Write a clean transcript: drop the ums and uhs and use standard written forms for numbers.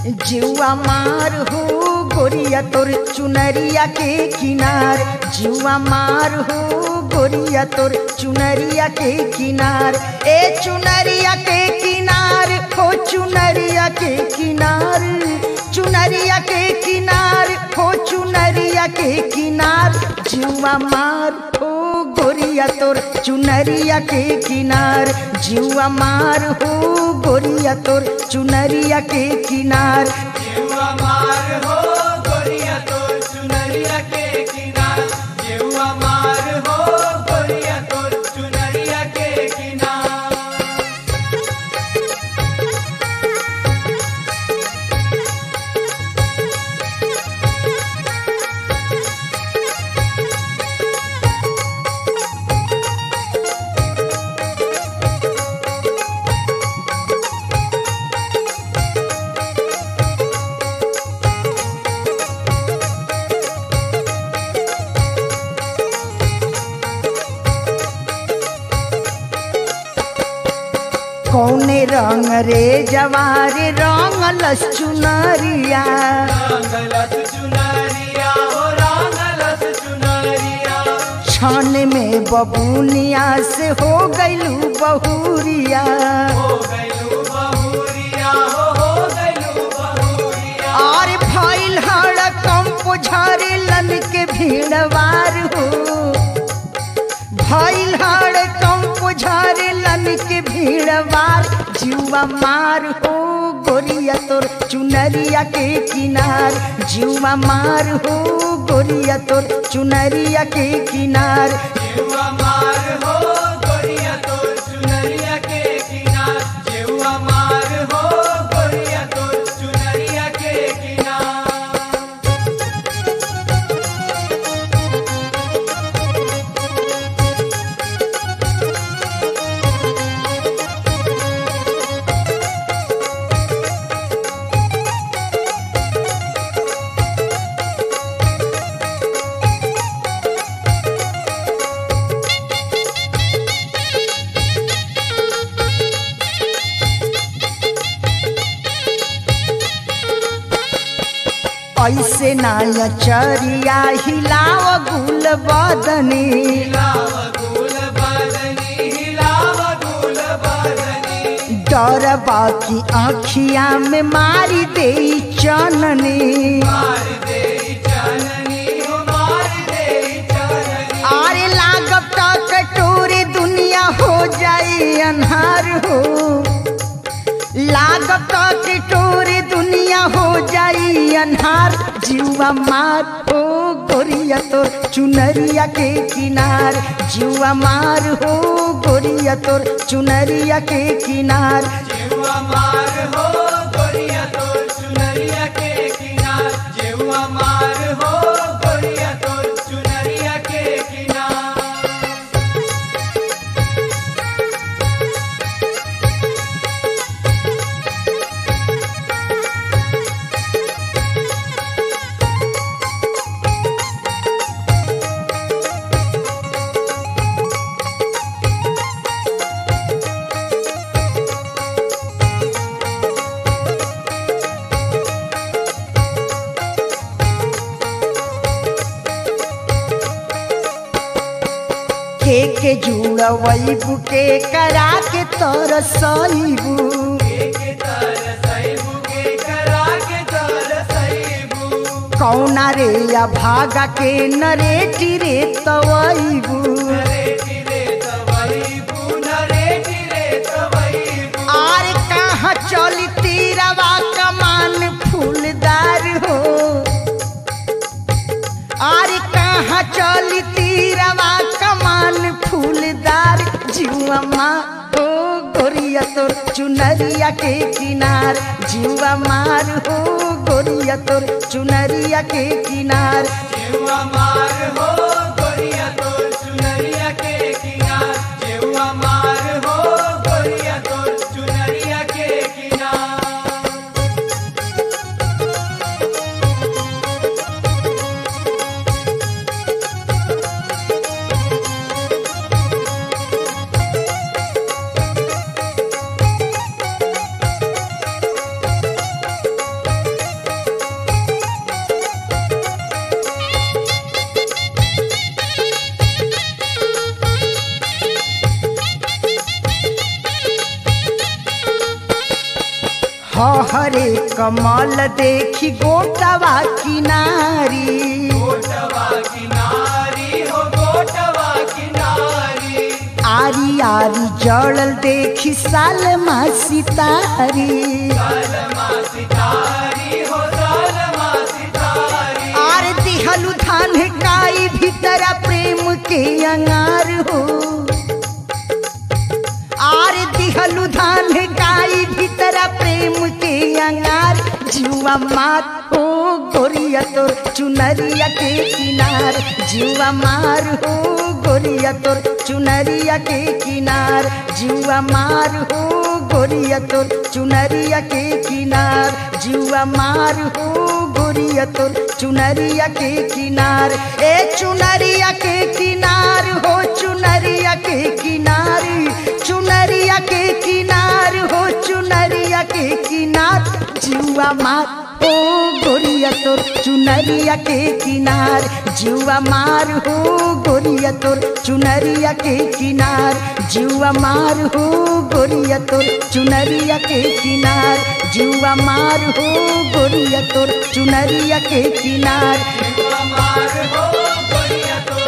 जीवा मार हो गोरिया तोर चुनरिया के किनार, जीवा मार हो गोरिया तोर चुनरिया के किनार। ए चुनरिया के किनार हो चुनरिया के किनार, चुनरिया के किनार हो चुनरिया के किनार। जीवा मार हो गोरिया तोर चुनरिया के किनार, जीवा मार हो गोरिया तोर चुनरिया के किनार। जीवा मार हो गोरिया तोर चुनरिया के किनार, जीवा मार हो गोरिया तोर चुनरिया के किनार। कौने रंग रे जवार रंगलस चुनरिया, रंगलस चुनरिया हो रंगलस चुनरिया। छन में बबुनिया से हो गइलू बहुरिया, हो गइलू बहुरिया हो गइलू बहुरिया। और भइल हड़कम पुझारे लन के भीड़वार हो, भइल हड़कम पुझारे लन के भीड़वार। जीवा मार हो गोरिया तोर चुनरिया के किनार, जीवा मार हो गोरिया तोर चुनरिया के किनार। जीवा मार हो गोरिया तोर चुनरिया के किनार, जीवा मार हो गोरिया तोर चुनरिया के किनार। ऐसे नाया चरिया हिलाव गुल बदनी, हिलाव गुल बदनी, हिलाव गुल बदनी। डर बाकी आँखिया में मारी दे चननी, मार दे चननी हो मार दे चननी। आरे लागब तक टोरे दुनिया हो जाए अन्हार हो, लागब तक टोरे दुनिया हो जाई अन्हार। जीवा मार हो गोरिया तोर चुनरिया के किनार, जीवा मार हो गोरिया तोर चुनरिया के किनार। जीवा मार हो गोरिया तोर चुनरिया के किनार, जीवा मार हो गोरिया तोर चुनरिया के किनार। के जुड़वैबू के करा के तरसैबू, के तरसैबू के करा के तरसैबू। कौना रे या भागा के नरेटी रे तवैबू, नरेटी रे तवैबू, नरेटी रे तवैबू। आर कहाँ चली तीरवा कमान फूलदार हो, आर कहाँ चली तीरवा कमान फूलदार। जीवा मार हो गोरिया तोर चुनरिया के किनार, जीवा मार हो गोरिया तोर चुनरिया के किनार। जीवा मार हो गोरिया तोर चुनरिया के किनार, जीवा मार हो गोरिया तोर चुनरिया के किनार। करे कमल देखी गोटवा किनारी गोटवा किनारी हो गोटवा किनारी आरी आरी जड़ल देखी सालमा सितारी सालमा सितारी हो सालमा सितारी आर दिहलु धान काई भीतरा प्रेम के अंगार हो आर दिहलु धान काई भीतरा प्रेम के अंगार जुआ मात हो गोरिया तोर चुनरिया के किनार जुआ मार हो गोरिया तोर चुनरिया के किनार जुआ मार हो गोरिया तोर चुनरिया के किनार जुआ मार हो गोरिया तोर चुनरिया के किनार ए चुनरिया के किनार हो चुनरिया के किनार चुनरिया के किनार हो चुनरिया के किनार जुआ मार हो गोरिया तोर चुनरिया के किनार जुआ मार हो गोरिया तोर चुनरिया के किनार जुआ मार हो गोरिया तोर चुनरिया के किनार जुआ मार हो गोरिया तोर चुनरिया के किनार जुआ मार हो गोरिया तोर